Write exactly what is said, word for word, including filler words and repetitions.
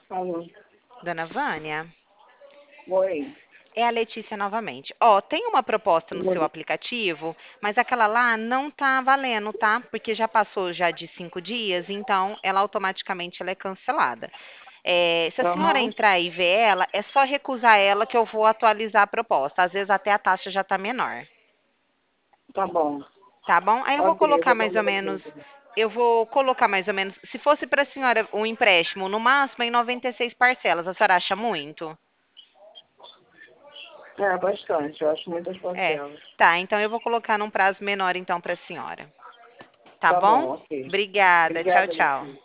Falou. Dona Vânia, Oi. é a Letícia novamente. Ó, tem uma proposta no seu Oi. aplicativo, mas aquela lá não tá valendo, tá? Porque já passou já de cinco dias, então ela automaticamente ela é cancelada. É, se a senhora Aham. entrar e ver ela, é só recusar ela que eu vou atualizar a proposta. Às vezes até a taxa já tá menor, Tá bom. tá bom? Aí eu vou Ok, eu colocar vou dar mais uma ou menos, olhadinha. eu vou colocar mais ou menos, se fosse para a senhora um empréstimo, no máximo em noventa e seis parcelas, a senhora acha muito? É, bastante. Eu acho muitas É, parcelas. tá, então eu vou colocar num prazo menor então para a senhora. Tá Tá bom, bom? ok. Obrigada. Tchau, Obrigada, tchau. Letícia.